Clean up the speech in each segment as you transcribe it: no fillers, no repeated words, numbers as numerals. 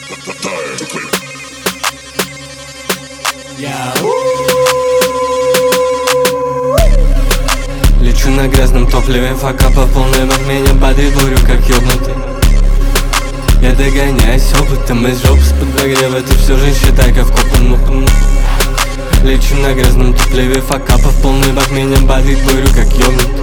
Лечу на грязном топливе, фака по полной, в меня бодрит, бурю как ёбнутый. Я догоняюсь опытом из жоп с подогрева, ты все же считай как вкопан. Лечу на грязном топливе, фака по полной, в меня бодрит, бурю как ёбнутый.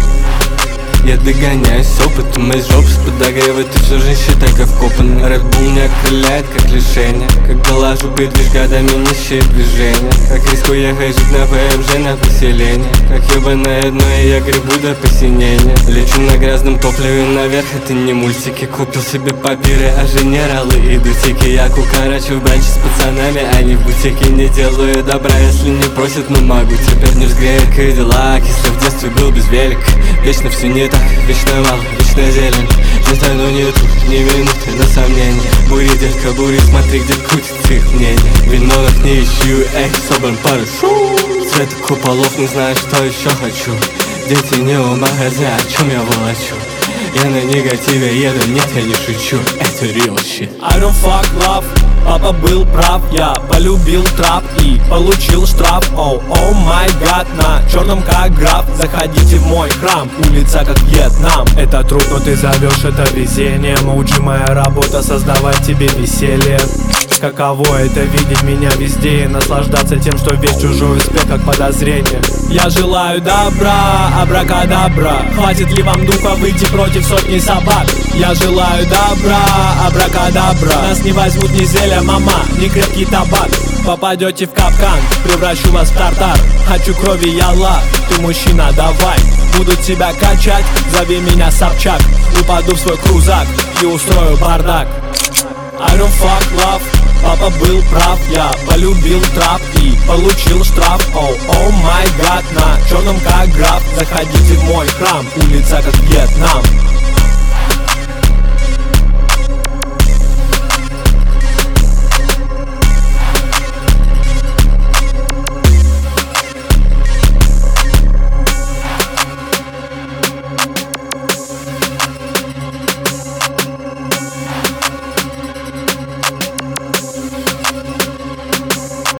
Я догоняюсь опытом из жоп с подогрева, ты все же считай как вкопан. Red Bull не окрыляет как лишение, когда лажу бедвишь годами нищие движения. Как рискую ехать жить на ПМЖ на поселение, как ёбаное дно и я гребу до посинения. Лечу на грязном топливе наверх, это не мультики. Купил себе папиры, а генералы и дутики. Я кукарачу в бранче с пацанами, а не в бутике. Не делаю добра, если не просят, но могу. Теперь не взгреет Кадиллак, если в детстве был без велика. Вечно все не так, вечно мало, вечно зелень. Летаю, но нету ни минуты на сомнение. Бури, детка, бури, смотри, где крутится их мнение. Виновных не ищу, эй, собран парашу. Цвета куполов, не знаю, что еще хочу. Дети не у магазина, о чем я волочу? Я на негативе еду, нет, я не шучу. Это real shit. I don't fuck love. Папа был прав, я полюбил трап и получил штраф. О май гад, на черном как граф. Заходите в мой храм, улица как Вьетнам. Это труд, но ты зовешь это везением. Уджи, моя работа создавать тебе веселье. Каково это видеть меня везде и наслаждаться тем, что весь чужой успех как подозрение. Я желаю добра, абракадабра. Хватит ли вам духа выйти против сотни собак? Я желаю добра, абракадабра. Нас не возьмут ни зелья, мама, ни крепкий табак. Попадете в капкан, превращу вас в тартар. Хочу крови, ялла, ты мужчина, давай. Буду тебя качать, зови меня Собчак. Упаду в свой крузак и устрою бардак. I don't fuck love. Папа был прав, я полюбил трап и получил штраф. О май гад, на черном как граф. Заходите в мой храм, улица как Вьетнам.